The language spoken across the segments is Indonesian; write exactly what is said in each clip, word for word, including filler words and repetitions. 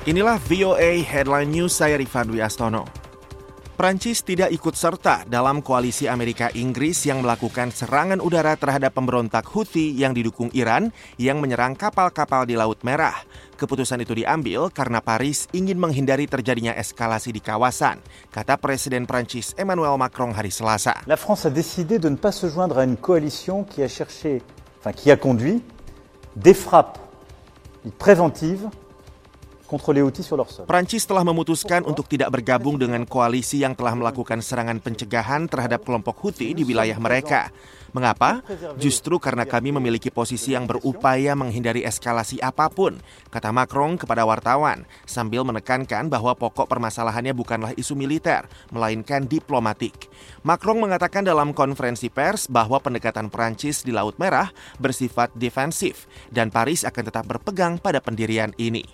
Inilah V O A Headline News, saya Rifan Dwi Astono. Prancis tidak ikut serta dalam koalisi Amerika-Inggris yang melakukan serangan udara terhadap pemberontak Houthi yang didukung Iran yang menyerang kapal-kapal di Laut Merah. Keputusan itu diambil karena Paris ingin menghindari terjadinya eskalasi di kawasan, kata Presiden Prancis Emmanuel Macron hari Selasa. La France a décidé de ne pas se joindre à une coalition qui a cherché, enfin qui a conduit des frappes préventives contre les Houthis sur leur sol. Prancis telah memutuskan untuk tidak bergabung dengan koalisi yang telah melakukan serangan pencegahan terhadap kelompok Houthi di wilayah mereka. Mengapa? Justru karena kami memiliki posisi yang berupaya menghindari eskalasi apapun, kata Macron kepada wartawan, sambil menekankan bahwa pokok permasalahannya bukanlah isu militer, melainkan diplomatik. Macron mengatakan dalam konferensi pers bahwa pendekatan Prancis di Laut Merah bersifat defensif dan Paris akan tetap berpegang pada pendirian ini.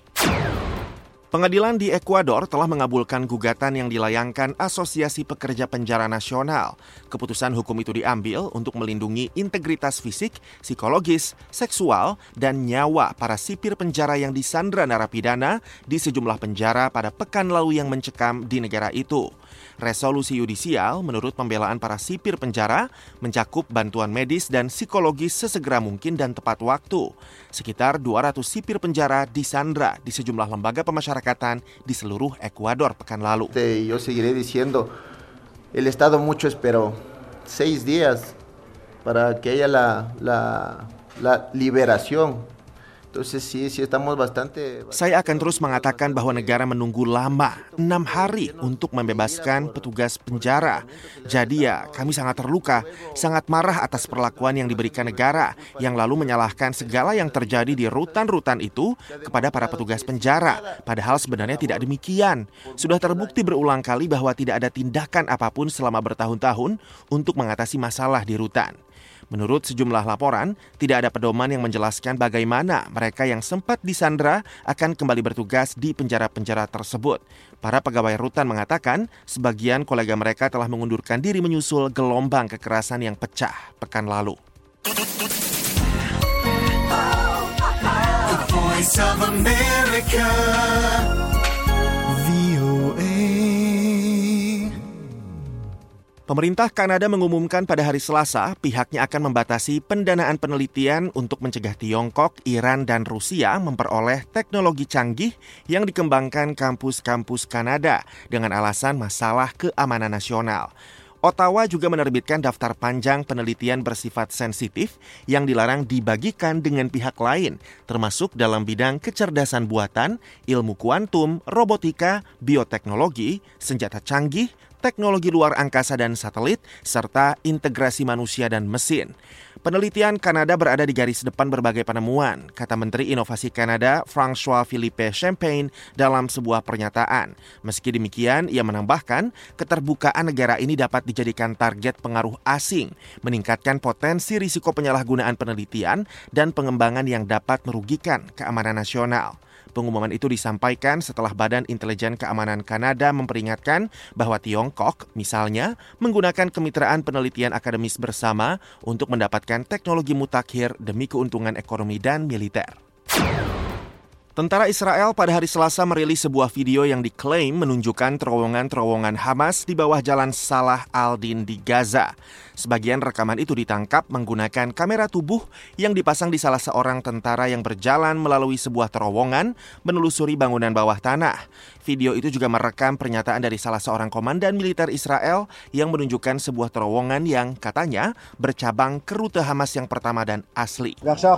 Pengadilan di Ekuador telah mengabulkan gugatan yang dilayangkan Asosiasi Pekerja Penjara Nasional. Keputusan hukum itu diambil untuk melindungi integritas fisik, psikologis, seksual, dan nyawa para sipir penjara yang disandra narapidana di sejumlah penjara pada pekan lalu yang mencekam di negara itu. Resolusi yudisial menurut pembelaan para sipir penjara mencakup bantuan medis dan psikologis sesegera mungkin dan tepat waktu. Sekitar dua ratus sipir penjara disandra di sejumlah lembaga pemasyarakatan di seluruh Ekuador pekan lalu. Yo seguiré diciendo, el Estado mucho esperó seis días para que haya la, la, la liberación. Entonces, sí, sí, estamos bastante... Saya akan terus mengatakan bahwa negara menunggu lama, enam hari untuk membebaskan petugas penjara. Jadi ya, kami sangat terluka, sangat marah atas perlakuan yang diberikan negara, yang lalu menyalahkan segala yang terjadi di rutan-rutan itu kepada para petugas penjara. Padahal sebenarnya tidak demikian. Sudah terbukti berulang kali bahwa tidak ada tindakan apapun selama bertahun-tahun untuk mengatasi masalah di rutan. Menurut sejumlah laporan, tidak ada pedoman yang menjelaskan bagaimana mereka yang sempat disandra akan kembali bertugas di penjara-penjara tersebut. Para pegawai rutan mengatakan sebagian kolega mereka telah mengundurkan diri menyusul gelombang kekerasan yang pecah pekan lalu. The Voice of America, V O A. Pemerintah Kanada mengumumkan pada hari Selasa pihaknya akan membatasi pendanaan penelitian untuk mencegah Tiongkok, Iran, dan Rusia memperoleh teknologi canggih yang dikembangkan kampus-kampus Kanada dengan alasan masalah keamanan nasional. Ottawa juga menerbitkan daftar panjang penelitian bersifat sensitif yang dilarang dibagikan dengan pihak lain, termasuk dalam bidang kecerdasan buatan, ilmu kuantum, robotika, bioteknologi, senjata canggih, teknologi luar angkasa dan satelit, serta integrasi manusia dan mesin. Penelitian Kanada berada di garis depan berbagai penemuan, kata Menteri Inovasi Kanada François-Philippe Champagne dalam sebuah pernyataan. Meski demikian, ia menambahkan keterbukaan negara ini dapat dijadikan target pengaruh asing, meningkatkan potensi risiko penyalahgunaan penelitian dan pengembangan yang dapat merugikan keamanan nasional. Pengumuman itu disampaikan setelah Badan Intelijen Keamanan Kanada memperingatkan bahwa Tiongkok, misalnya, menggunakan kemitraan penelitian akademis bersama untuk mendapatkan teknologi mutakhir demi keuntungan ekonomi dan militer. Tentara Israel pada hari Selasa merilis sebuah video yang diklaim menunjukkan terowongan-terowongan Hamas di bawah jalan Salah al-Din di Gaza. Sebagian rekaman itu ditangkap menggunakan kamera tubuh yang dipasang di salah seorang tentara yang berjalan melalui sebuah terowongan menelusuri bangunan bawah tanah. Video itu juga merekam pernyataan dari salah seorang komandan militer Israel yang menunjukkan sebuah terowongan yang katanya bercabang ke rute Hamas yang pertama dan asli.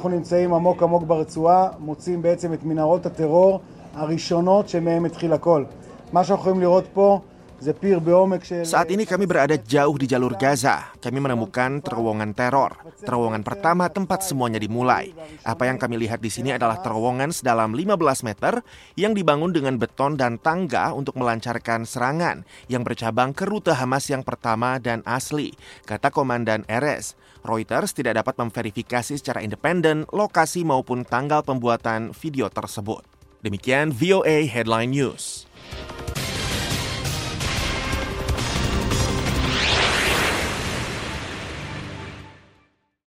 מנהרות הטרור הראשונות שמהם התחיל הכל. מה שאנחנו יכולים לראות פה זה פיר בעומק של... Saat ini kami berada jauh di jalur Gaza. Kami menemukan terowongan teror. Terowongan pertama tempat semuanya dimulai. Apa yang kami lihat di sini adalah terowongan sedalam lima belas meter yang dibangun dengan beton dan tangga untuk melancarkan serangan yang bercabang ke rute Hamas yang pertama dan asli, kata Komandan Erez. Reuters tidak dapat memverifikasi secara independen lokasi maupun tanggal pembuatan video tersebut. Demikian V O A Headline News.